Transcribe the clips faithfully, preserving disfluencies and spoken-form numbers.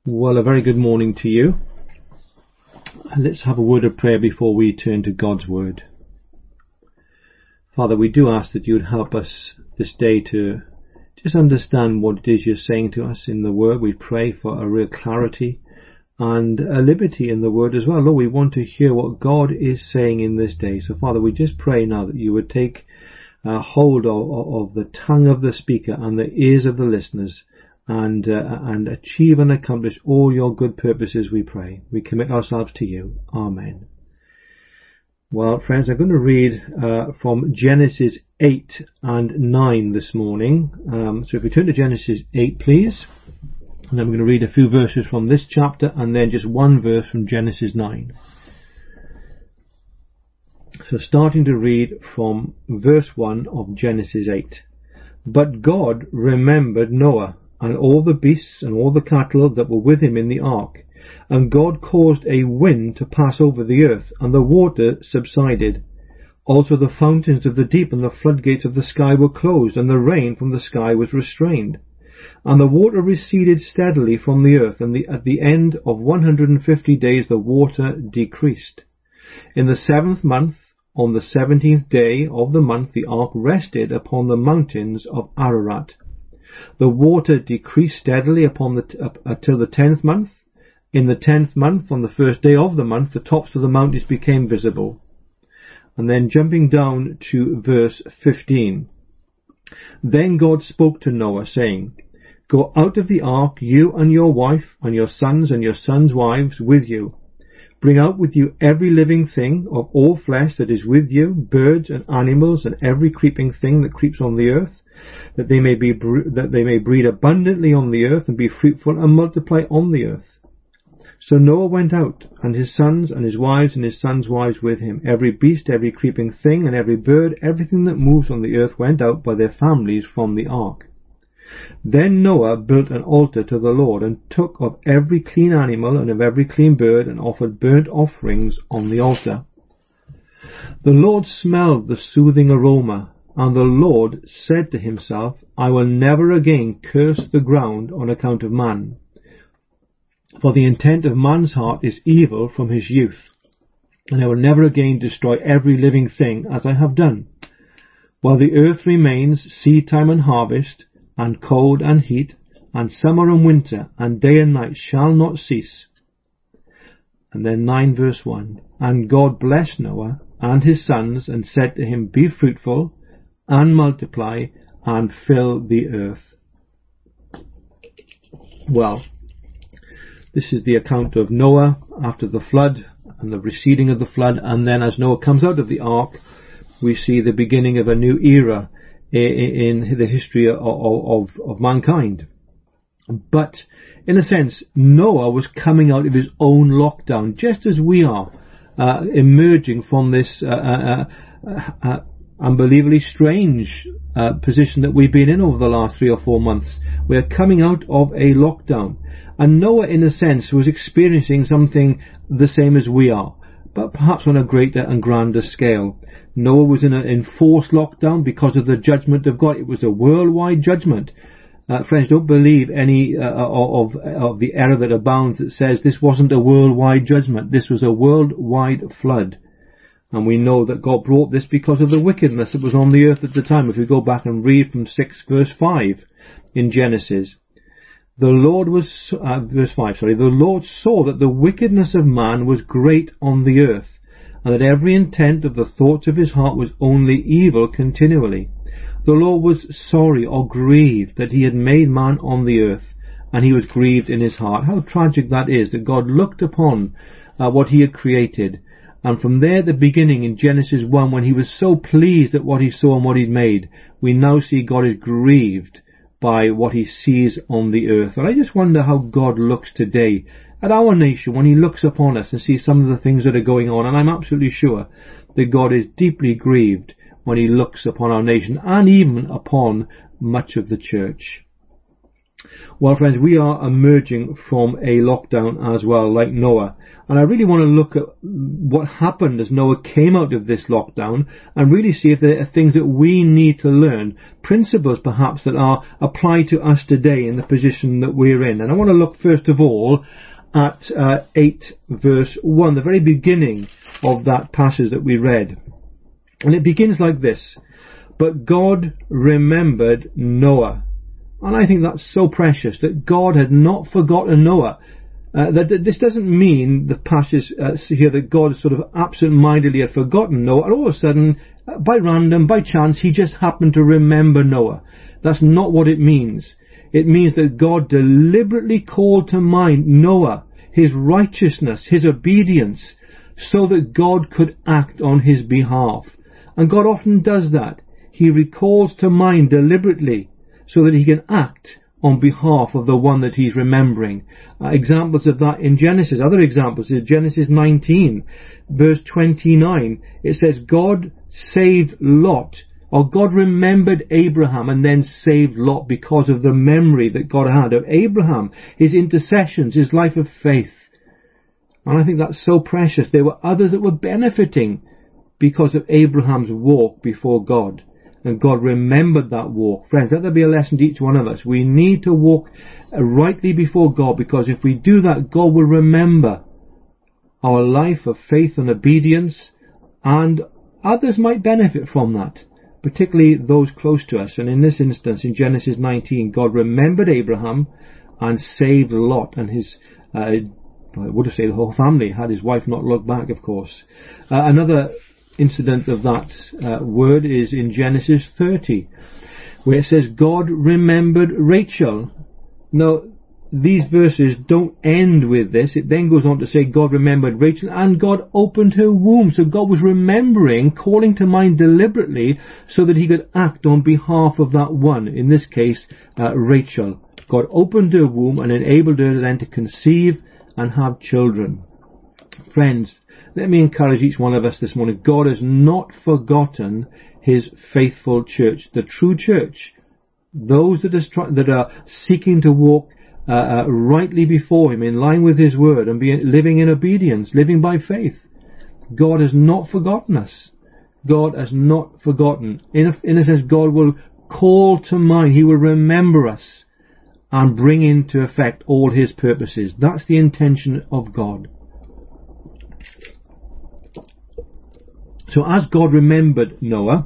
Well, a very good morning to you. And let's have a word of prayer before we turn to God's word. Father, we do ask that you would help us this day to just understand what it is you're saying to us in the word. We pray for a real clarity and a liberty in the word as well. Lord, we want to hear what God is saying in this day. So, Father, we just pray now that you would take uh, hold of, of the tongue of the speaker and the ears of the listeners, and uh, and achieve and accomplish all your good purposes, we pray. We commit ourselves to you. Amen. Well, friends, I'm going to read uh, from Genesis eight and nine this morning. Um, so if we turn to Genesis eight, please. And I'm going to read a few verses from this chapter and then just one verse from Genesis nine. So starting to read from verse one of Genesis eight. But God remembered Noah, and all the beasts and all the cattle that were with him in the ark. And God caused a wind to pass over the earth, and the water subsided. Also the fountains of the deep and the floodgates of the sky were closed, and the rain from the sky was restrained. And the water receded steadily from the earth, and the, at the end of one hundred fifty days the water decreased. In the seventh month, on the seventeenth day of the month, the ark rested upon the mountains of Ararat. The water decreased steadily upon the t- up, until the tenth month. In the tenth month, on the first day of the month, the tops of the mountains became visible. And then jumping down to verse fifteen. Then God spoke to Noah, saying, Go out of the ark, you and your wife, and your sons and your sons' wives with you. Bring out with you every living thing of all flesh that is with you, birds and animals, and every creeping thing that creeps on the earth, that they may be that they may breed abundantly on the earth and be fruitful and multiply on the earth. So Noah went out, and his sons and his wives and his sons' wives with him. Every beast, every creeping thing, and every bird, everything that moves on the earth went out by their families from the ark. Then Noah built an altar to the Lord, and took of every clean animal and of every clean bird, and offered burnt offerings on the altar. The Lord smelled the soothing aroma, and the Lord said to himself, I will never again curse the ground on account of man. For the intent of man's heart is evil from his youth, and I will never again destroy every living thing as I have done. While the earth remains, seed time and harvest, and cold and heat, and summer and winter, and day and night shall not cease. And then nine verse one. And God blessed Noah and his sons, and said to him, Be fruitful, and multiply, and fill the earth. Well, this is the account of Noah after the flood, and the receding of the flood, and then as Noah comes out of the ark, we see the beginning of a new era in the history of, of, of mankind. But, in a sense, Noah was coming out of his own lockdown, just as we are, uh, emerging from this uh, uh, uh, uh, unbelievably strange uh, position that we've been in over the last three or four months. We're coming out of a lockdown. And Noah, in a sense, was experiencing something the same as we are, but perhaps on a greater and grander scale. Noah was in an enforced lockdown because of the judgment of God. It was a worldwide judgment. Uh, friends, don't believe any uh, of, of the error that abounds that says this wasn't a worldwide judgment. This was a worldwide flood. And we know that God brought this because of the wickedness that was on the earth at the time. If we go back and read from six verse five in Genesis. The Lord was, uh, verse five, sorry, the Lord saw that the wickedness of man was great on the earth, and that every intent of the thoughts of his heart was only evil continually. The Lord was sorry or grieved that he had made man on the earth, and he was grieved in his heart. How tragic that is, that God looked upon uh, what he had created, and from there at the beginning in Genesis one, when he was so pleased at what he saw and what he'd made, we now see God is grieved by what he sees on the earth. And I just wonder how God looks today at our nation when he looks upon us and sees some of the things that are going on. And I'm absolutely sure that God is deeply grieved when he looks upon our nation and even upon much of the church. Well, friends, we are emerging from a lockdown as well, like Noah. And I really want to look at what happened as Noah came out of this lockdown and really see if there are things that we need to learn, principles perhaps that are applied to us today in the position that we're in. And I want to look first of all at uh, eight verse one, the very beginning of that passage that we read. And it begins like this: "But God remembered Noah." And I think that's so precious, that God had not forgotten Noah. Uh, that, that this doesn't mean the passage uh, here that God sort of absent-mindedly had forgotten Noah, and all of a sudden, uh, by random, by chance, he just happened to remember Noah. That's not what it means. It means that God deliberately called to mind Noah, his righteousness, his obedience, so that God could act on his behalf. And God often does that. He recalls to mind deliberately, so that he can act on behalf of the one that he's remembering. Uh, examples of that in Genesis. Other examples in Genesis nineteen, verse twenty-nine. It says, God saved Lot, or God remembered Abraham and then saved Lot because of the memory that God had of Abraham, his intercessions, his life of faith. And I think that's so precious. There were others that were benefiting because of Abraham's walk before God. And God remembered that walk. Friends, let there be a lesson to each one of us. We need to walk rightly before God, because if we do that, God will remember our life of faith and obedience, and others might benefit from that, particularly those close to us. And in this instance, in Genesis nineteen, God remembered Abraham and saved Lot and his, uh, I would have said the whole family, had his wife not looked back, of course. Uh, another incident of that uh, word is in Genesis thirty, where it says God remembered Rachel. Now, these verses don't end with this. It then goes on to say God remembered Rachel and God opened her womb. So God was remembering, calling to mind deliberately, so that he could act on behalf of that one, in this case uh, Rachel. God opened her womb and enabled her then to conceive and have children. Friends, let me encourage each one of us this morning. God has not forgotten his faithful church, the true church. Those that are, that are seeking to walk uh, uh, rightly before him, in line with his word, and be living in obedience, living by faith. God has not forgotten us. God has not forgotten. In a, in a sense, God will call to mind. He will remember us and bring into effect all his purposes. That's the intention of God. So as God remembered Noah,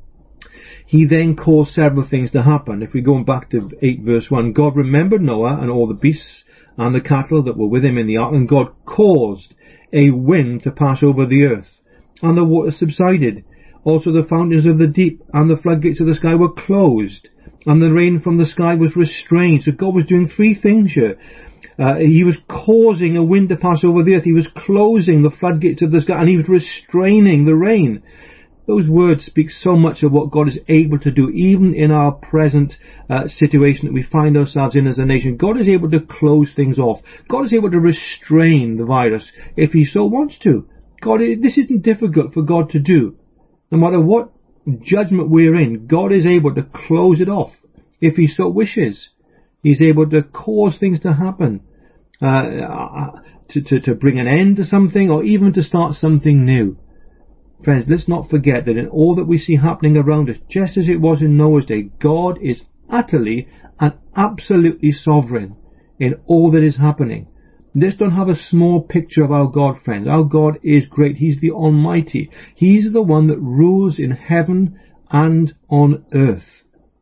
he then caused several things to happen. If we go back to eight verse one, God remembered Noah and all the beasts and the cattle that were with him in the ark, and God caused a wind to pass over the earth, and the water subsided. Also the fountains of the deep and the floodgates of the sky were closed, and the rain from the sky was restrained. So God was doing three things here. Uh, he was causing a wind to pass over the earth. He was closing the floodgates of the sky, and he was restraining the rain. Those words speak so much of what God is able to do, even in our present uh, situation that we find ourselves in as a nation. God is able to close things off. God is able to restrain the virus if he so wants to. God, this isn't difficult for God to do. No matter what judgment we're in, God is able to close it off if he so wishes. He's able to cause things to happen, uh, to, to, to bring an end to something, or even to start something new. Friends, let's not forget that in all that we see happening around us, just as it was in Noah's day, God is utterly and absolutely sovereign in all that is happening. Let's don't have a small picture of our God, friends. Our God is great. He's the Almighty. He's the one that rules in heaven and on earth.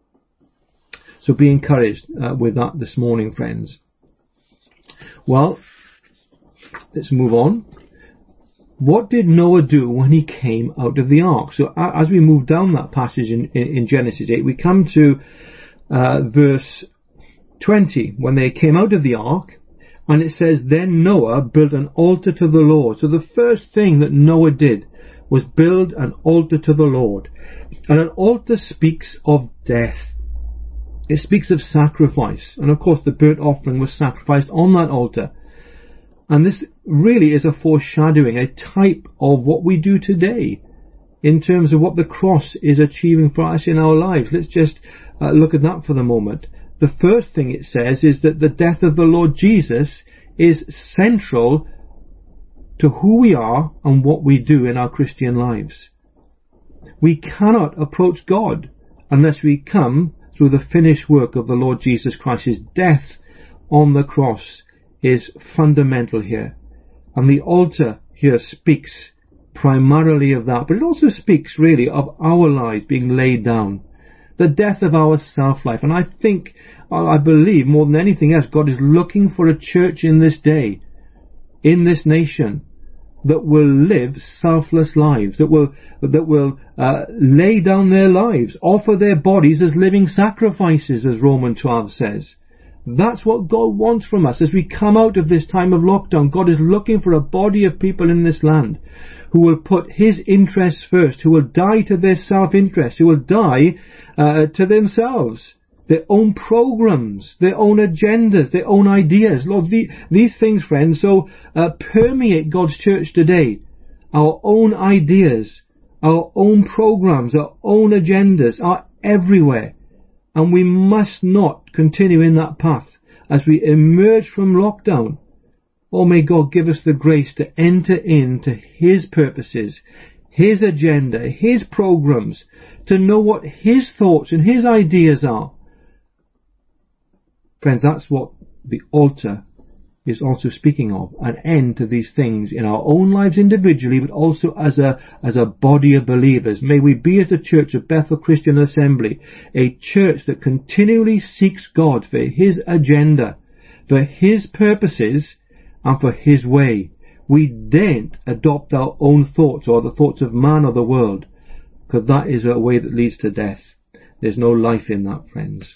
So be encouraged uh, with that this morning, friends. Well, let's move on. What did Noah do when he came out of the ark? So uh, as we move down that passage in, in, in Genesis eight, we come to uh, verse twenty, when they came out of the ark, and it says, Then Noah built an altar to the Lord. So the first thing that Noah did was build an altar to the Lord. And an altar speaks of death. It speaks of sacrifice. And of course the burnt offering was sacrificed on that altar. And this really is a foreshadowing, a type of what we do today in terms of what the cross is achieving for us in our lives. Let's just uh, look at that for the moment. the first thing it says is that the death of the Lord Jesus is central to who we are and what we do in our Christian lives. We cannot approach God unless we come through the finished work of the Lord Jesus Christ. His death on the cross is fundamental here. And the altar here speaks primarily of that, but it also speaks really of our lives being laid down. The death of our self-life. And I think, I believe more than anything else, God is looking for a church in this day, in this nation, that will live selfless lives, that will that will uh, lay down their lives, offer their bodies as living sacrifices, as Romans twelve says. That's what God wants from us as we come out of this time of lockdown. God is looking for a body of people in this land who will put His interests first, who will die to their self-interest, who will die uh, to themselves, their own programs, their own agendas, their own ideas. Lord, the, these things, friends, so uh, permeate God's church today. Our own ideas, our own programs, our own agendas are everywhere. And we must not continue in that path as we emerge from lockdown. Oh, may God give us the grace to enter into His purposes, His agenda, His programs, to know what His thoughts and His ideas are. Friends, that's what the altar is also speaking of, an end to these things in our own lives individually, but also as a as a body of believers. May we be as the Church of Bethel Christian Assembly, a church that continually seeks God for His agenda, for His purposes, and for His way. We daren't adopt our own thoughts or the thoughts of man or the world, because that is a way that leads to death. There's no life in that, friends.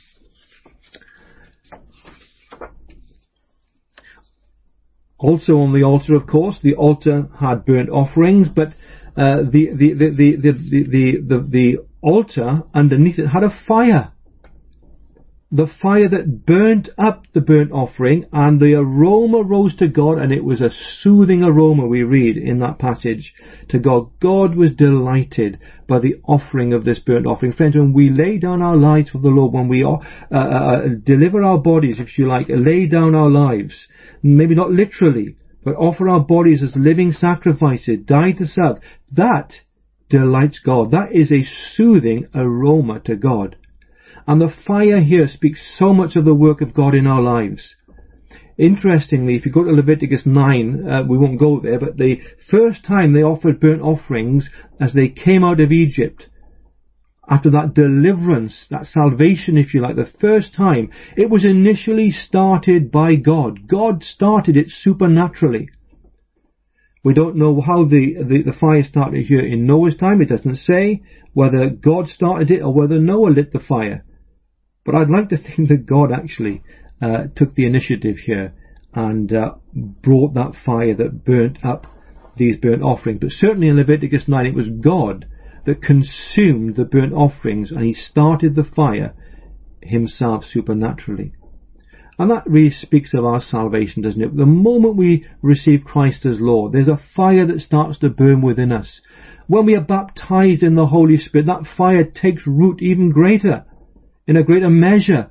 Also on the altar, of course, the altar had burnt offerings, but uh, the, the, the, the, the, the, the, the altar underneath it had a fire. The fire that burnt up the burnt offering, and the aroma rose to God, and it was a soothing aroma, we read in that passage, to God. God was delighted by the offering of this burnt offering. Friends, when we lay down our lives for the Lord, when we uh, uh, deliver our bodies, if you like, lay down our lives, maybe not literally, but offer our bodies as living sacrifices, die to self, that delights God. That is a soothing aroma to God. And the fire here speaks so much of the work of God in our lives. Interestingly, if you go to Leviticus nine, uh, we won't go there, but the first time they offered burnt offerings as they came out of Egypt, after that deliverance, that salvation, if you like, the first time, it was initially started by God. God started it supernaturally. We don't know how the, the, the fire started here in Noah's time. It doesn't say whether God started it or whether Noah lit the fire. But I'd like to think that God actually uh, took the initiative here and uh, brought that fire that burnt up these burnt offerings. But certainly in Leviticus nine, it was God that consumed the burnt offerings, and He started the fire Himself supernaturally. And that really speaks of our salvation, doesn't it? The moment we receive Christ as Lord, there's a fire that starts to burn within us. When we are baptized in the Holy Spirit, that fire takes root even greater, in a greater measure.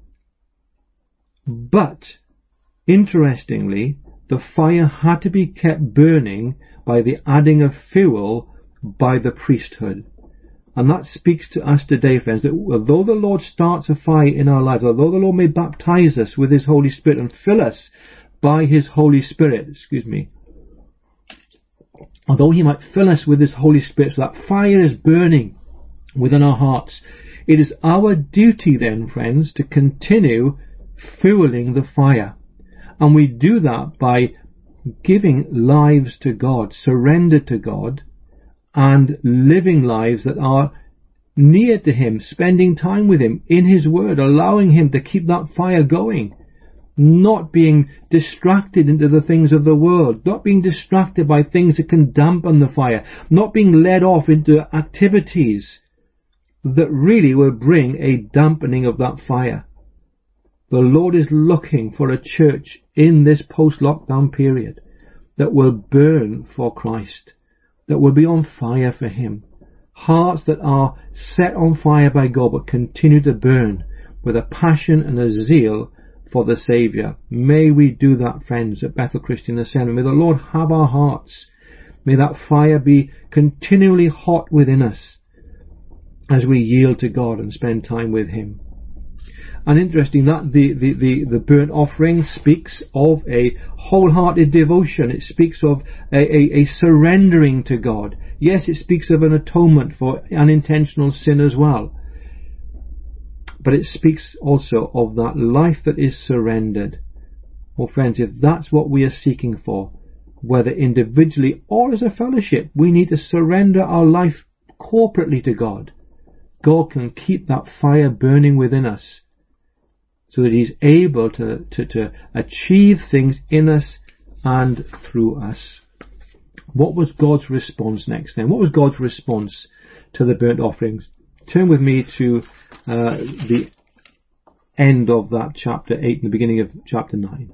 But, interestingly, the fire had to be kept burning by the adding of fuel by the priesthood. And that speaks to us today, friends, that although the Lord starts a fire in our lives, although the Lord may baptize us with His Holy Spirit and fill us by His Holy Spirit, excuse me, although He might fill us with His Holy Spirit, so that fire is burning within our hearts, it is our duty then, friends, to continue fueling the fire. And we do that by giving lives to God, surrendered to God, and living lives that are near to Him, spending time with Him in His Word, allowing Him to keep that fire going, not being distracted into the things of the world, not being distracted by things that can dampen the fire, not being led off into activities that really will bring a dampening of that fire. The Lord is looking for a church in this post-lockdown period that will burn for Christ, that will be on fire for Him. Hearts that are set on fire by God but continue to burn with a passion and a zeal for the Saviour. May we do that, friends, at Bethel Christian Assembly. May the Lord have our hearts. May that fire be continually hot within us as we yield to God and spend time with Him. And interesting that the, the, the, the burnt offering speaks of a wholehearted devotion. It speaks of a, a, a surrendering to God. Yes, it speaks of an atonement for unintentional sin as well. But it speaks also of that life that is surrendered. Well, friends, if that's what we are seeking for, whether individually or as a fellowship, we need to surrender our life corporately to God. God can keep that fire burning within us so that He's able to, to, to achieve things in us and through us. What was God's response next then? What was God's response to the burnt offerings? Turn with me to uh, the end of that chapter eight and the beginning of chapter nine.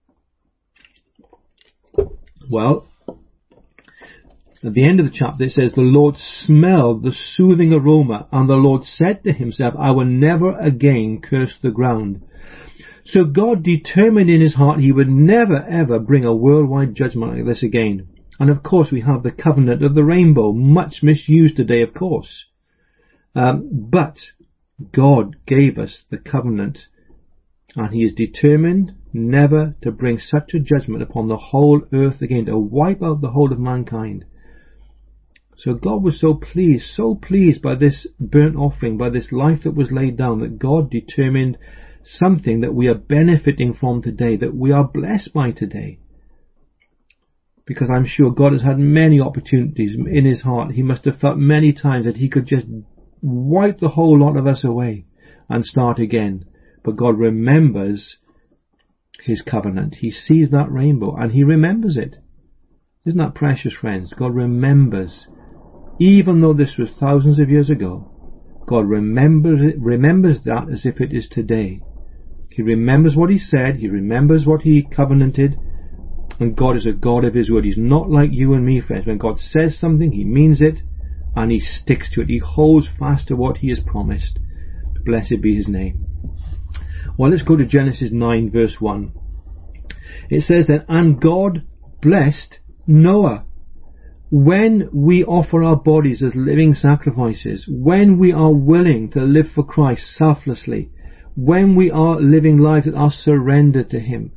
Well, at the end of the chapter it says, the Lord smelled the soothing aroma, and the Lord said to Himself, I will never again curse the ground. So God determined in His heart He would never ever bring a worldwide judgment like this again. And of course we have the covenant of the rainbow, much misused today, of course. Um, but God gave us the covenant, and He is determined never to bring such a judgment upon the whole earth again, to wipe out the whole of mankind. So God was so pleased, so pleased by this burnt offering, by this life that was laid down, that God determined something that we are benefiting from today, that we are blessed by today. Because I'm sure God has had many opportunities in His heart. He must have felt many times that He could just wipe the whole lot of us away and start again. But God remembers His covenant. He sees that rainbow and He remembers it. Isn't that precious, friends? God remembers. Even though this was thousands of years ago, God remembers it, remembers that as if it is today. He remembers what He said. He remembers what He covenanted. And God is a God of His word. He's not like you and me, friends. When God says something, He means it, and He sticks to it. He holds fast to what He has promised. Blessed be His name. Well, let's go to Genesis nine verse one. It says that, and God blessed Noah. When we offer our bodies as living sacrifices, when we are willing to live for Christ selflessly, when we are living lives that are surrendered to Him,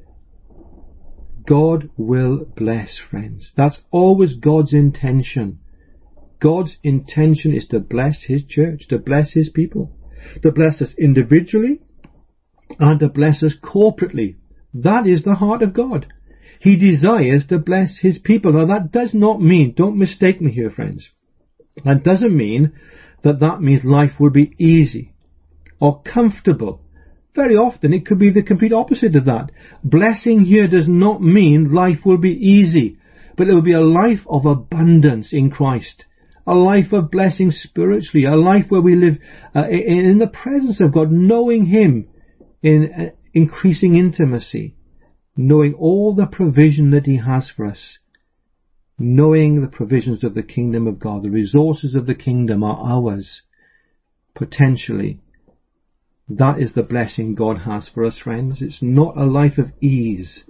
God will bless, friends. That's always God's intention. God's intention is to bless His church, to bless His people, to bless us individually and to bless us corporately. That is the heart of God. He desires to bless His people. Now that does not mean, don't mistake me here, friends, that doesn't mean that that means life will be easy or comfortable. Very often it could be the complete opposite of that. Blessing here does not mean life will be easy, but it will be a life of abundance in Christ. A life of blessing spiritually, a life where we live uh, in the presence of God, knowing Him in uh, increasing intimacy, knowing all the provision that He has for us, knowing the provisions of the kingdom of God. The resources of the kingdom are ours, potentially. That is the blessing God has for us, friends. It's not a life of ease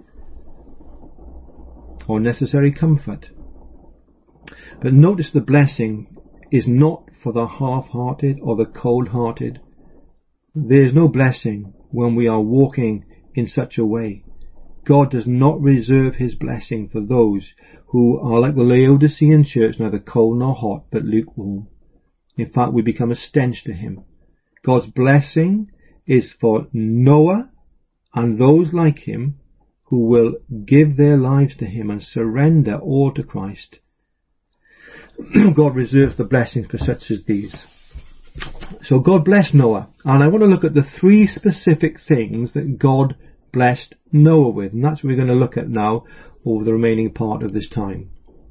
or necessary comfort. But notice the blessing is not for the half-hearted or the cold-hearted. There is no blessing when we are walking in such a way. God does not reserve His blessing for those who are like the Laodicean church, neither cold nor hot, but lukewarm. In fact, we become a stench to Him. God's blessing is for Noah and those like him who will give their lives to Him and surrender all to Christ. God reserves the blessings for such as these. So God blessed Noah, and I want to look at the three specific things that God blessed Noah with, and that's what we're going to look at now over the remaining part of this time.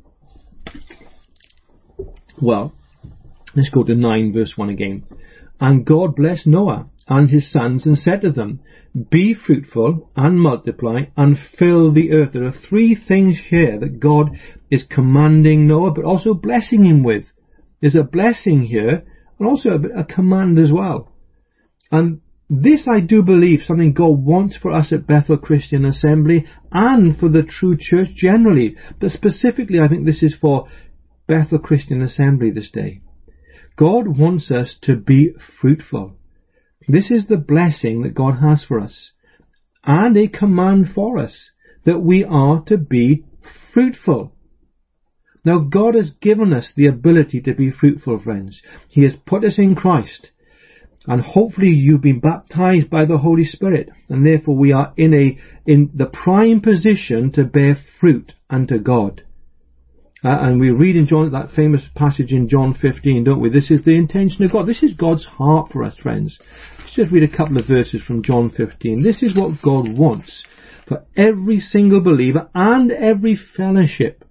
Well, let's go to nine verse one again. And God blessed Noah and his sons and said to them, be fruitful and multiply and fill the earth. There are three things here that God is commanding Noah but also blessing him with. There's a blessing here and also a, a command as well. And this I do believe something God wants for us at Bethel Christian Assembly and for the true church generally. But specifically, I think this is for Bethel Christian Assembly this day. God wants us to be fruitful. This is the blessing that God has for us, and a command for us, that we are to be fruitful. Now, God has given us the ability to be fruitful, friends. He has put us in Christ, and hopefully you've been baptized by the Holy Spirit, and therefore we are in a in the prime position to bear fruit unto God. Uh, and we read in John, that famous passage in John fifteen, don't we? This is the intention of God. This is God's heart for us, friends. Let's just read a couple of verses from John fifteen. This is what God wants for every single believer and every fellowship.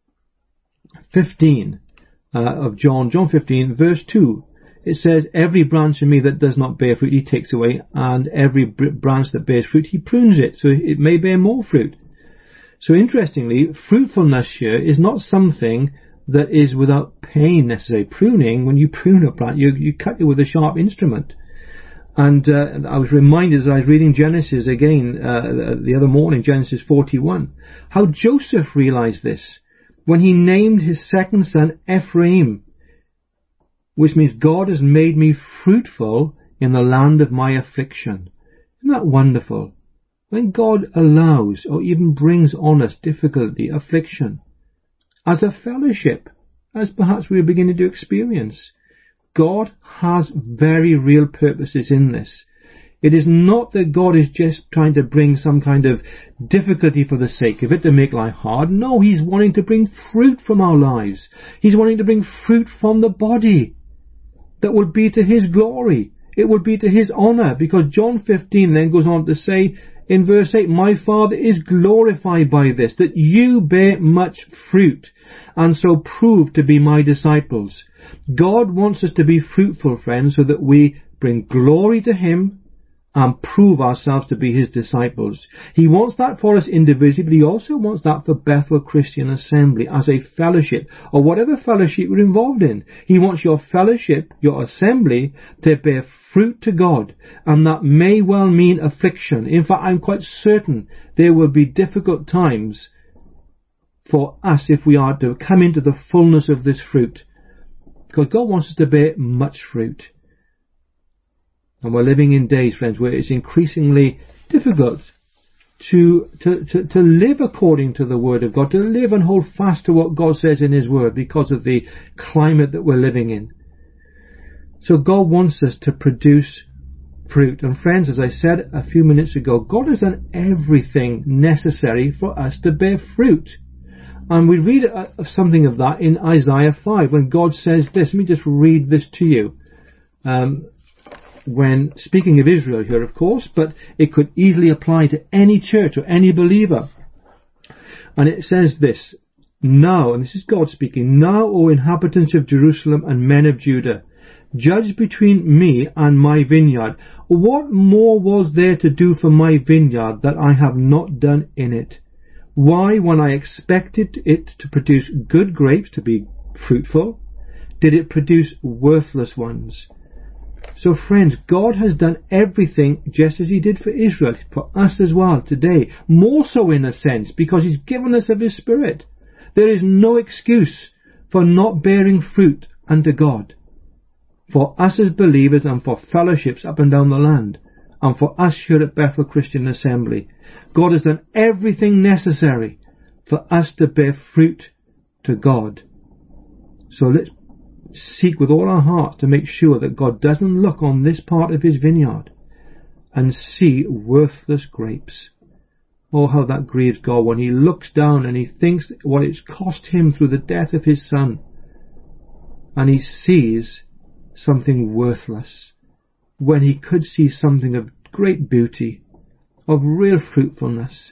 fifteen uh, of John, John fifteen, verse two. It says, every branch in me that does not bear fruit, he takes away, and every branch that bears fruit, he prunes it, so it may bear more fruit. So interestingly, fruitfulness here is not something that is without pain necessarily. Pruning, when you prune a plant, you, you cut it with a sharp instrument. And uh, I was reminded as I was reading Genesis again uh, the other morning, Genesis forty-one, how Joseph realized this when he named his second son Ephraim, which means God has made me fruitful in the land of my affliction. Isn't that wonderful? When God allows or even brings on us difficulty, affliction, as a fellowship, as perhaps we are beginning to experience, God has very real purposes in this. It is not that God is just trying to bring some kind of difficulty for the sake of it to make life hard. No, He's wanting to bring fruit from our lives. He's wanting to bring fruit from the body that would be to His glory. It would be to His honour, because John fifteen then goes on to say in verse eight, my Father is glorified by this, that you bear much fruit, and so prove to be my disciples. God wants us to be fruitful, friends, so that we bring glory to Him and prove ourselves to be His disciples. He wants that for us individually, but He also wants that for Bethel Christian Assembly as a fellowship, or whatever fellowship you're involved in. He wants your fellowship, your assembly, to bear fruit to God, and that may well mean affliction. In fact, I'm quite certain there will be difficult times for us if we are to come into the fullness of this fruit, because God wants us to bear much fruit. And we're living in days, friends, where it's increasingly difficult to, to, to, to live according to the Word of God, to live and hold fast to what God says in His Word, because of the climate that we're living in. So God wants us to produce fruit. And friends, as I said a few minutes ago, God has done everything necessary for us to bear fruit. And we read uh, something of that in Isaiah five, when God says this. Let me just read this to you. Um, when speaking of Israel here, of course, but it could easily apply to any church or any believer. And it says this, now, and this is God speaking, now, O inhabitants of Jerusalem and men of Judah, judge between me and my vineyard. What more was there to do for my vineyard that I have not done in it? Why, when I expected it to produce good grapes, to be fruitful, did it produce worthless ones? So friends, God has done everything just as He did for Israel, for us as well today. More so in a sense, because He's given us of His Spirit. There is no excuse for not bearing fruit unto God. For us as believers and for fellowships up and down the land, and for us here at Bethel Christian Assembly, God has done everything necessary for us to bear fruit to God. So let's seek with all our heart to make sure that God doesn't look on this part of His vineyard and see worthless grapes. Oh, how that grieves God when He looks down and He thinks what it's cost Him through the death of His Son, and He sees something worthless when He could see something of great beauty, of real fruitfulness.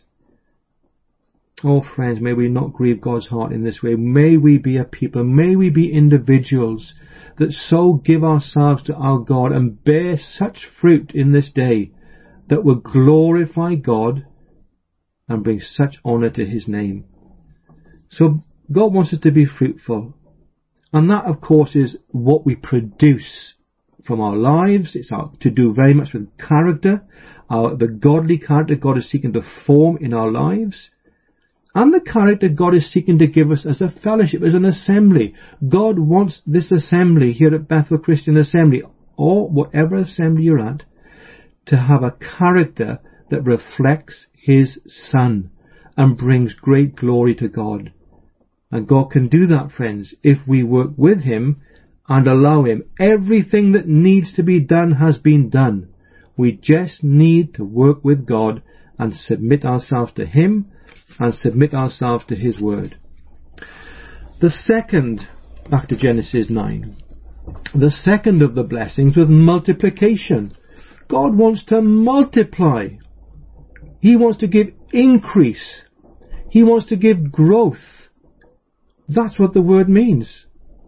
Oh friends, may we not grieve God's heart in this way. May we be a people, may we be individuals that so give ourselves to our God and bear such fruit in this day that will glorify God and bring such honour to His name. So God wants us to be fruitful. And that, of course, is what we produce from our lives. It's our, to do very much with character, our, the godly character God is seeking to form in our lives, and the character God is seeking to give us as a fellowship, as an assembly. God wants this assembly here at Bethel Christian Assembly, or whatever assembly you're at, to have a character that reflects His Son and brings great glory to God. And God can do that, friends, if we work with Him and allow Him. Everything that needs to be done has been done. We just need to work with God and submit ourselves to Him and submit ourselves to His Word. The second, back to Genesis nine, the second of the blessings was multiplication. God wants to multiply. He wants to give increase. He wants to give growth. That's what the word means.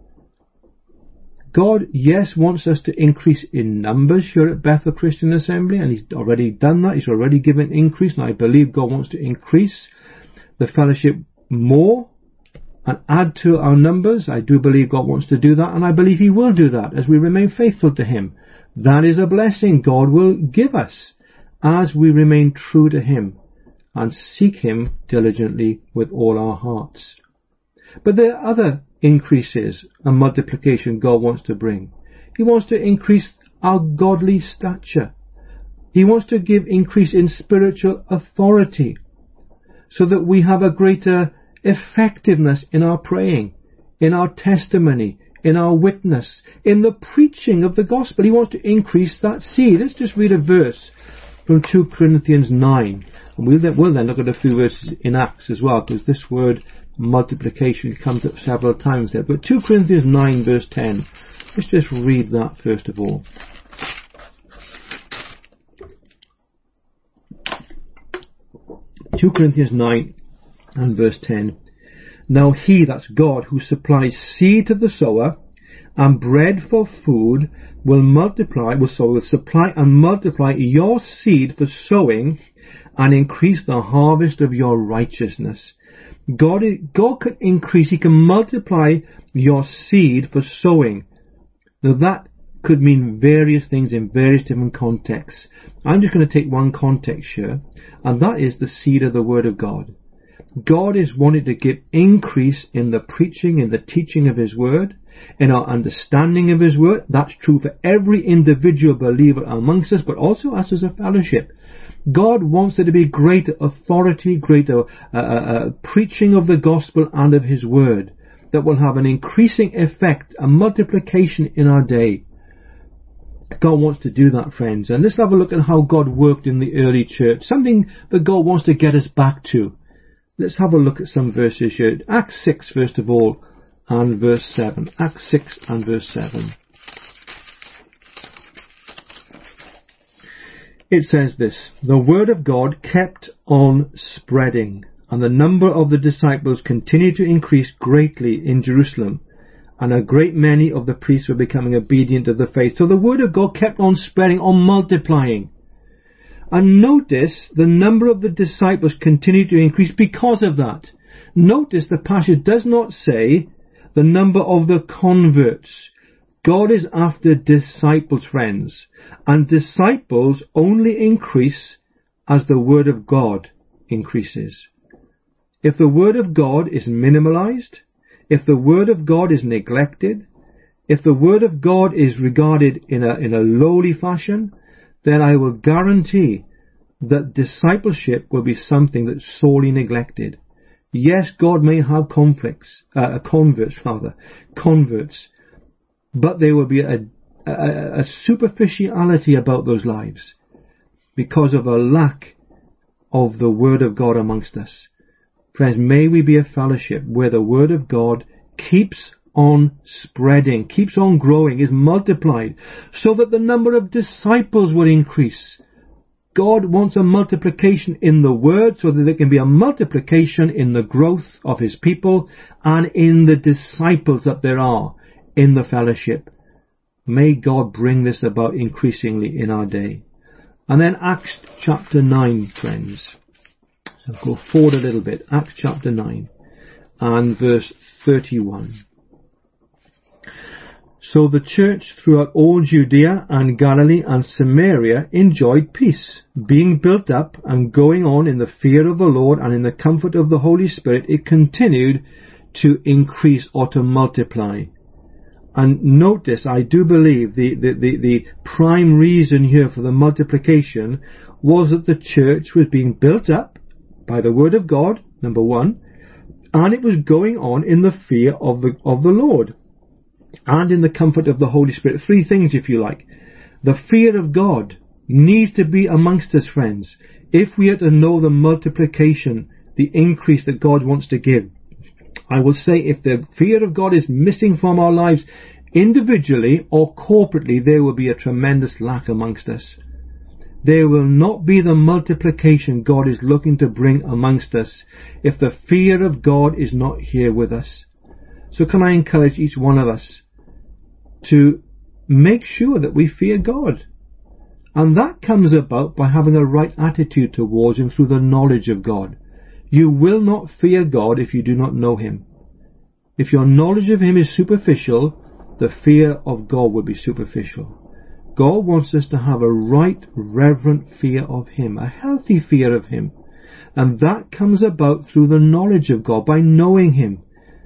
God, yes, wants us to increase in numbers here at Bethel Christian Assembly, and He's already done that. He's already given increase, and I believe God wants to increase the fellowship more and add to our numbers. I do believe God wants to do that, and I believe He will do that as we remain faithful to Him. That is a blessing God will give us as we remain true to Him and seek Him diligently with all our hearts. But there are other increases and multiplication God wants to bring. He wants to increase our godly stature. He wants to give increase in spiritual authority so that we have a greater effectiveness in our praying, in our testimony, in our witness, in the preaching of the gospel. He wants to increase that seed. Let's just read a verse from two Corinthians nine. And we'll then, we'll then look at a few verses in Acts as well, because this word multiplication comes up several times there. But two Corinthians nine verse ten. Let's just read that first of all. two Corinthians nine and verse ten. Now He, that's God, who supplies seed to the sower and bread for food, will multiply, will, so will supply and multiply your seed for sowing and increase the harvest of your righteousness. God, God can increase, He can multiply your seed for sowing. Now that could mean various things in various different contexts. I'm just going to take one context here, and that is the seed of the Word of God. God is wanting to give increase in the preaching, in the teaching of His Word, in our understanding of His Word. That's true for every individual believer amongst us, but also us as a fellowship. God wants there to be greater authority, greater uh, uh, preaching of the gospel and of His Word that will have an increasing effect, a multiplication in our day. God wants to do that, friends. And let's have a look at how God worked in the early church, something that God wants to get us back to. Let's have a look at some verses here. Acts six, first of all, and verse seven. Acts six and verse seven. It says this: the word of God kept on spreading, and the number of the disciples continued to increase greatly in Jerusalem, and a great many of the priests were becoming obedient to the faith. So the word of God kept on spreading, on multiplying. And notice the number of the disciples continued to increase because of that. Notice the passage does not say the number of the converts. God is after disciples, friends. And disciples only increase as the Word of God increases. If the Word of God is minimalized, if the Word of God is neglected, if the Word of God is regarded in a, in a lowly fashion, then I will guarantee that discipleship will be something that's sorely neglected. Yes, God may have conflicts, uh, converts rather, converts, but there will be a, a, a superficiality about those lives because of a lack of the Word of God amongst us. Friends, may we be a fellowship where the Word of God keeps on spreading, keeps on growing, is multiplied, so that the number of disciples will increase. God wants a multiplication in the Word so that there can be a multiplication in the growth of His people and in the disciples that there are in the fellowship. May God bring this about increasingly in our day. And then Acts chapter nine, friends. So go forward a little bit. Acts chapter nine and verse thirty-one. So the church throughout all Judea and Galilee and Samaria enjoyed peace, being built up and going on in the fear of the Lord and in the comfort of the Holy Spirit. It continued to increase or to multiply. And note this, I do believe the, the, the, the prime reason here for the multiplication was that the church was being built up by the word of God, number one, and it was going on in the fear of the, of the Lord and in the comfort of the Holy Spirit. Three things, if you like. The fear of God needs to be amongst us, friends, if we are to know the multiplication, the increase that God wants to give. I will say, if the fear of God is missing from our lives, individually or corporately, there will be a tremendous lack amongst us. There will not be the multiplication God is looking to bring amongst us if the fear of God is not here with us. So can I encourage each one of us to make sure that we fear God? And that comes about by having a right attitude towards Him through the knowledge of God. You will not fear God if you do not know Him. If your knowledge of Him is superficial, the fear of God will be superficial. God wants us to have a right, reverent fear of Him, a healthy fear of Him. And that comes about through the knowledge of God, by knowing Him.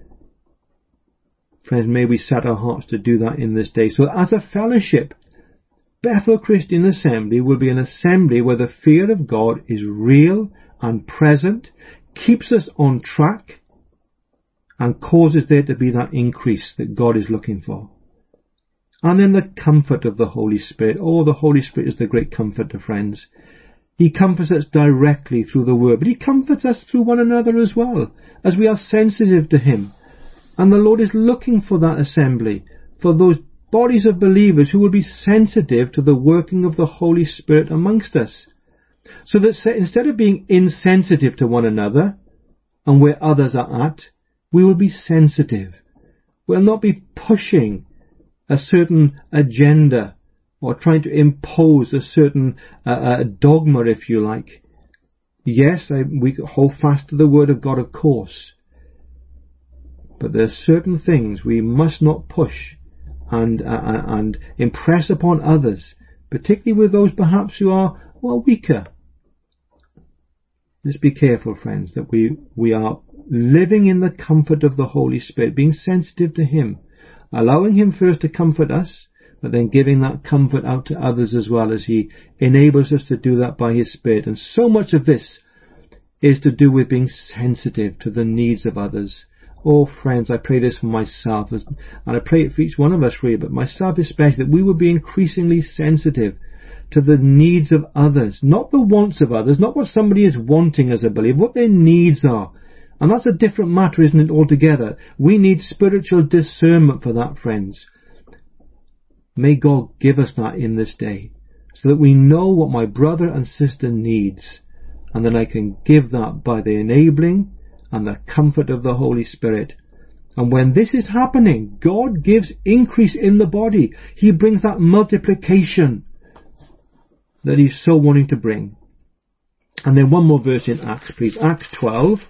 Friends, may we set our hearts to do that in this day. So as a fellowship, Bethel Christian Assembly will be an assembly where the fear of God is real and present, keeps us on track, and causes there to be that increase that God is looking for. And then the comfort of the Holy Spirit. Oh, the Holy Spirit is the great comforter, friends. He comforts us directly through the Word, but He comforts us through one another as well, as we are sensitive to Him. And the Lord is looking for that assembly, for those bodies of believers who will be sensitive to the working of the Holy Spirit amongst us. So that instead of being insensitive to one another and where others are at, we will be sensitive. We'll not be pushing a certain agenda or trying to impose a certain uh, uh, dogma, if you like. Yes, I, we hold fast to the Word of God, of course. But there are certain things we must not push and uh, and impress upon others, particularly with those perhaps who are well weaker. Let's be careful, friends, that we, we are living in the comfort of the Holy Spirit, being sensitive to Him, allowing Him first to comfort us, but then giving that comfort out to others as well, as He enables us to do that by His Spirit. And so much of this is to do with being sensitive to the needs of others. Oh, friends, I pray this for myself, and I pray it for each one of us really, but myself especially, that we will be increasingly sensitive to the needs of others, not the wants of others, not what somebody is wanting as a believer, what their needs are. And that's a different matter, isn't it, altogether? We need spiritual discernment for that, friends. May God give us that in this day, so that we know what my brother and sister needs, and then I can give that by the enabling and the comfort of the Holy Spirit. And when this is happening, God gives increase in the body. He brings that multiplication that He's so wanting to bring. And then one more verse in Acts, please. Acts twelve.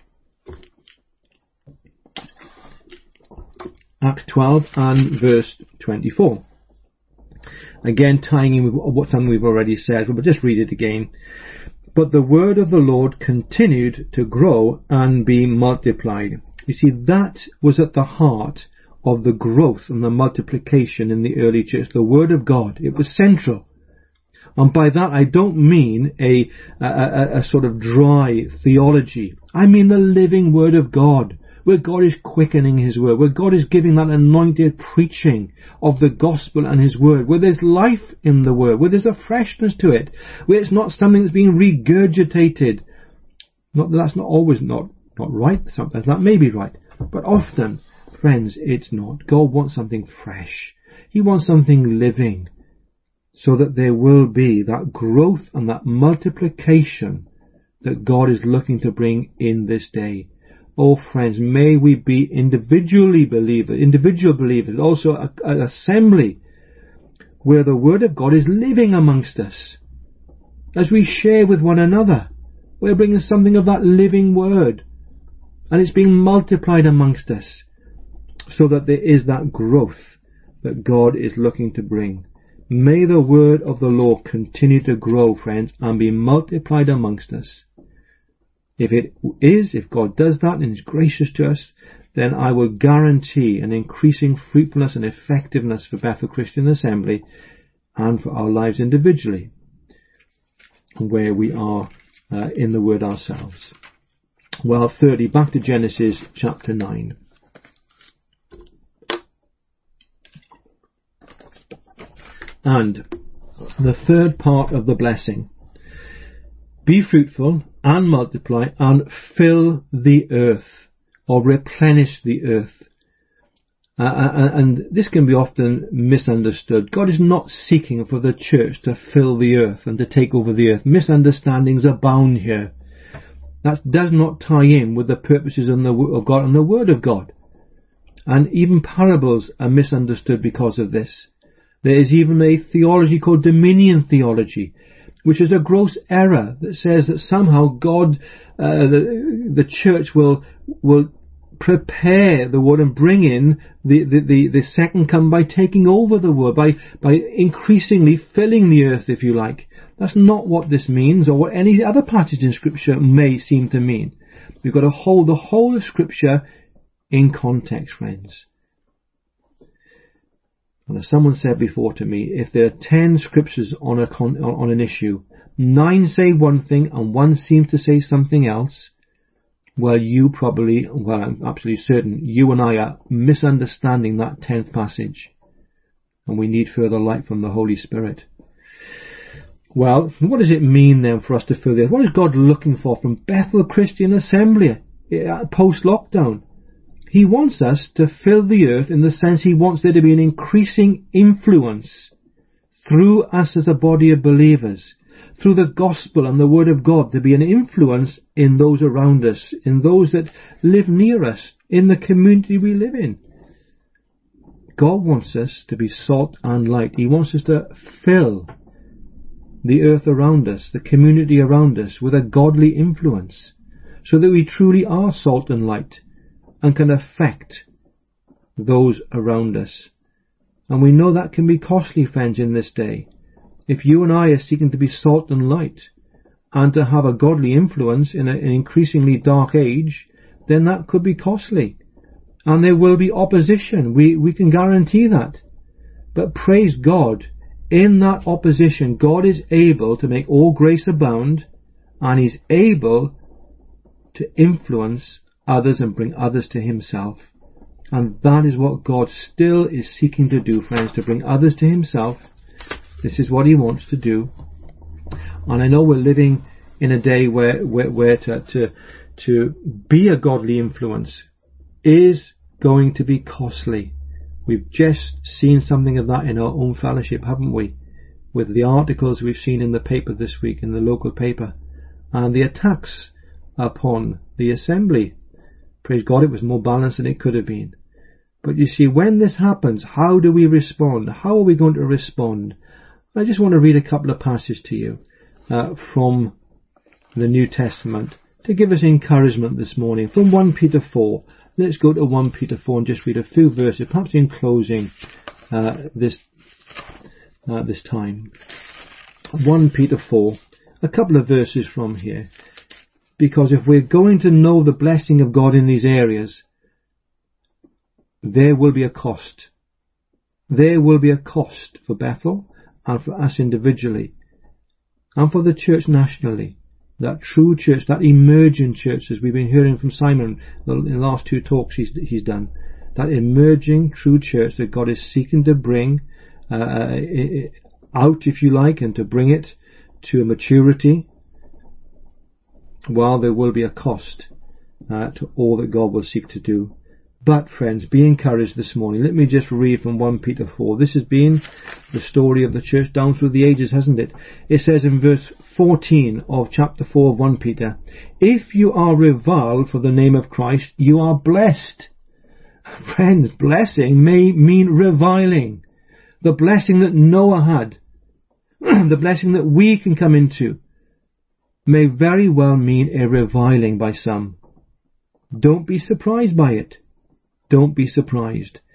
Acts twelve and verse twenty-four. Again, tying in with what something we've already said, but just read it again. But the word of the Lord continued to grow and be multiplied. You see, that was at the heart of the growth and the multiplication in the early church. The word of God. It was central. And by that I don't mean a, a, a sort of dry theology. I mean the living word of God, where God is quickening His word, where God is giving that anointed preaching of the gospel and His word, where there's life in the word, where there's a freshness to it, where it's not something that's being regurgitated. Not that that's not always not, not right, sometimes that may be right, but often, friends, it's not. God wants something fresh. He wants something living, so that there will be that growth and that multiplication that God is looking to bring in this day. Oh, friends, may we be individually believers, individual believers, also an assembly where the Word of God is living amongst us. As we share with one another, we're bringing something of that living Word, and it's being multiplied amongst us, so that there is that growth that God is looking to bring. May the word of the Lord continue to grow, friends, and be multiplied amongst us. If it is, if God does that and is gracious to us, then I will guarantee an increasing fruitfulness and effectiveness for Bethel Christian Assembly and for our lives individually, where we are uh, in the Word ourselves. Well, thirdly, back to Genesis chapter nine. And the third part of the blessing: be fruitful and multiply and fill the earth, or replenish the earth. Uh, and this can be often misunderstood. God is not seeking for the church to fill the earth and to take over the earth. Misunderstandings abound here. That does not tie in with the purposes of God and the Word of God. And even parables are misunderstood because of this. There is even a theology called dominion theology, which is a gross error that says that somehow God, uh, the, the church will will prepare the world and bring in the, the, the, the second come by taking over the world, by, by increasingly filling the earth, if you like. That's not what this means, or what any other passage in Scripture may seem to mean. We've got to hold the whole of Scripture in context, friends. And as someone said before to me, if there are ten scriptures on a con- on an issue, nine say one thing and one seems to say something else, well, you probably, well, I'm absolutely certain, you and I are misunderstanding that tenth passage. And we need further light from the Holy Spirit. Well, what does it mean then for us to fill this? What is God looking for from Bethel Christian Assembly post-lockdown? He wants us to fill the earth in the sense He wants there to be an increasing influence through us as a body of believers, through the gospel and the word of God, to be an influence in those around us, in those that live near us, in the community we live in. God wants us to be salt and light. He wants us to fill the earth around us, the community around us, with a godly influence, so that we truly are salt and light and can affect those around us. And we know that can be costly, friends, in this day. If you and I are seeking to be salt and light and to have a godly influence in a, an increasingly dark age, then that could be costly. And there will be opposition. We, we can guarantee that. But praise God, in that opposition, God is able to make all grace abound, and He's able to influence others and bring others to Himself. And that is what God still is seeking to do, friends, to bring others to Himself. This is what He wants to do. And I know we're living in a day where, where, where to, to, to be a godly influence is going to be costly. We've just seen something of that in our own fellowship, haven't we? With the articles we've seen in the paper this week, in the local paper, and the attacks upon the assembly. Praise God, it was more balanced than it could have been. But you see, when this happens, how do we respond? How are we going to respond? I just want to read a couple of passages to you uh, from the New Testament to give us encouragement this morning. From First Peter four. Let's go to First Peter four and just read a few verses, perhaps in closing uh, this uh, this time. First Peter four, a couple of verses from here. Because if we're going to know the blessing of God in these areas, there will be a cost. There will be a cost for Bethel and for us individually and for the church nationally. That true church, that emerging church, as we've been hearing from Simon in the last two talks he's, he's done, that emerging true church that God is seeking to bring uh, out, if you like, and to bring it to a maturity. Well, there will be a cost uh, to all that God will seek to do. But, friends, be encouraged this morning. Let me just read from First Peter four. This has been the story of the church down through the ages, hasn't it? It says in verse fourteen of chapter four of First Peter, if you are reviled for the name of Christ, you are blessed. Friends, blessing may mean reviling. The blessing that Noah had, the blessing that we can come into, may very well mean a reviling by some. Don't be surprised by it. Don't be surprised.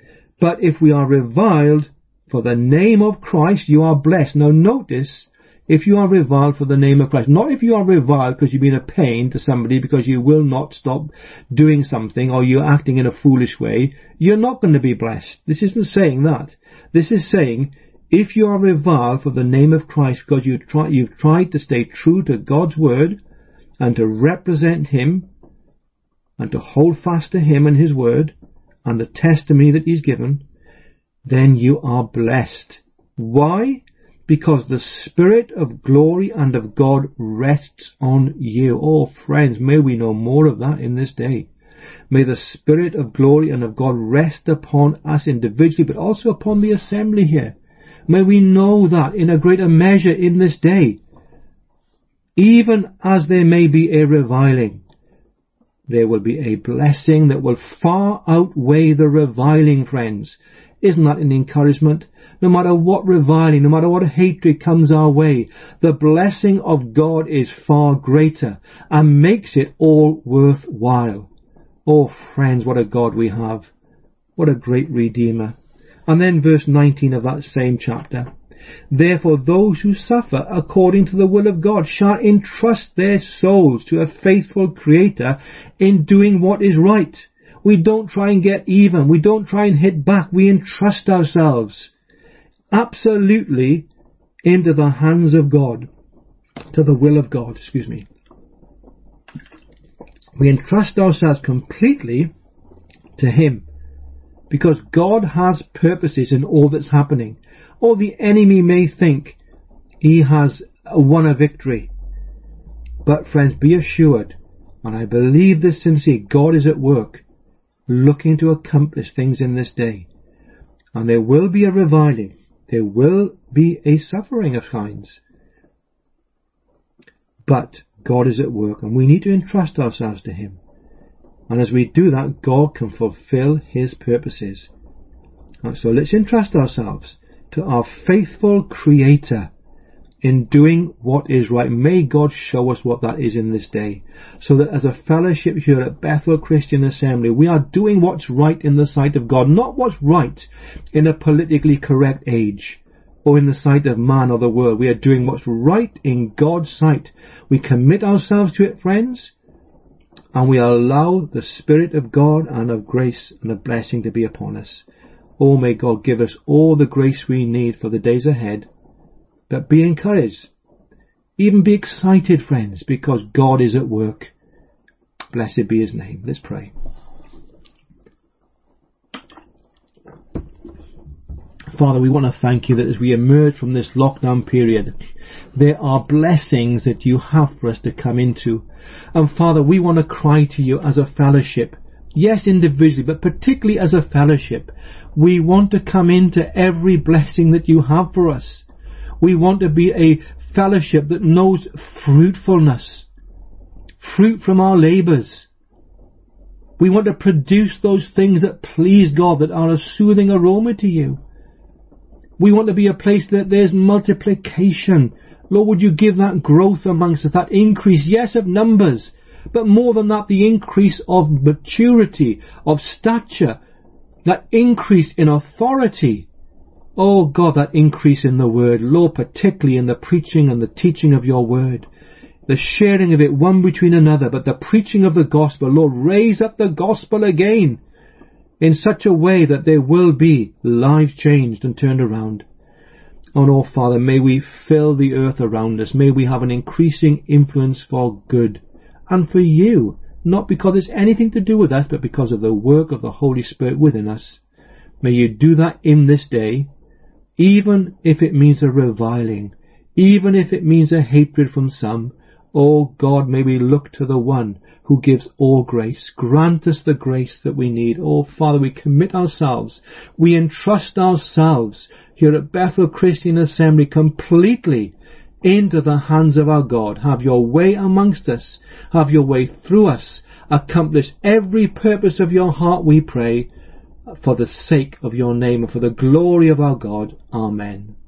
But if we are reviled for the name of Christ, you are blessed. Now notice, if you are reviled for the name of Christ, not if you are reviled because you've been a pain to somebody because you will not stop doing something or you're acting in a foolish way, you're not going to be blessed. This isn't saying that. This is saying, if you are reviled for the name of Christ because you try, you've tried to stay true to God's word and to represent Him and to hold fast to Him and His word and the testimony that He's given, then you are blessed. Why? Because the Spirit of glory and of God rests on you. Oh, friends, may we know more of that in this day. May the Spirit of glory and of God rest upon us individually, but also upon the assembly here. May we know that in a greater measure in this day. Even as there may be a reviling, there will be a blessing that will far outweigh the reviling, friends. Isn't that an encouragement? No matter what reviling, no matter what hatred comes our way, the blessing of God is far greater and makes it all worthwhile. Oh, friends, what a God we have. What a great Redeemer. And then verse nineteen of that same chapter. Therefore those who suffer according to the will of God shall entrust their souls to a faithful Creator in doing what is right. We don't try and get even. We don't try and hit back. We entrust ourselves absolutely into the hands of God, to the will of God, excuse me. We entrust ourselves completely to Him, because God has purposes in all that's happening. Or the enemy may think he has won a victory. But friends, be assured, and I believe this sincerely, God is at work, looking to accomplish things in this day. And there will be a reviling. There will be a suffering of kinds. But God is at work, and we need to entrust ourselves to Him. And as we do that, God can fulfill His purposes. And so let's entrust ourselves to our faithful Creator in doing what is right. May God show us what that is in this day, so that as a fellowship here at Bethel Christian Assembly, we are doing what's right in the sight of God, not what's right in a politically correct age or in the sight of man or the world. We are doing what's right in God's sight. We commit ourselves to it, friends, and we allow the Spirit of God and of grace and of blessing to be upon us. Oh, may God give us all the grace we need for the days ahead. But be encouraged. Even be excited, friends, because God is at work. Blessed be His name. Let's pray. Father, we want to thank You that as we emerge from this lockdown period, there are blessings that You have for us to come into. And Father, we want to cry to You as a fellowship. Yes, individually, but particularly as a fellowship. We want to come into every blessing that You have for us. We want to be a fellowship that knows fruitfulness, fruit from our labours. We want to produce those things that please God, that are a soothing aroma to You. We want to be a place that there's multiplication. Lord, would You give that growth amongst us, that increase, yes, of numbers, but more than that, the increase of maturity, of stature, that increase in authority. Oh God, that increase in the word, Lord, particularly in the preaching and the teaching of Your word, the sharing of it one between another, but the preaching of the gospel. Lord, raise up the gospel again in such a way that there will be lives changed and turned around. Oh no, Father, may we fill the earth around us. May we have an increasing influence for good and for You, not because it's anything to do with us, but because of the work of the Holy Spirit within us. May You do that in this day, even if it means a reviling, even if it means a hatred from some. Oh God, may we look to the one who gives all grace. Grant us the grace that we need. Oh Father, we commit ourselves, we entrust ourselves here at Bethel Christian Assembly completely into the hands of our God. Have Your way amongst us. Have Your way through us. Accomplish every purpose of Your heart, we pray, for the sake of Your name and for the glory of our God. Amen.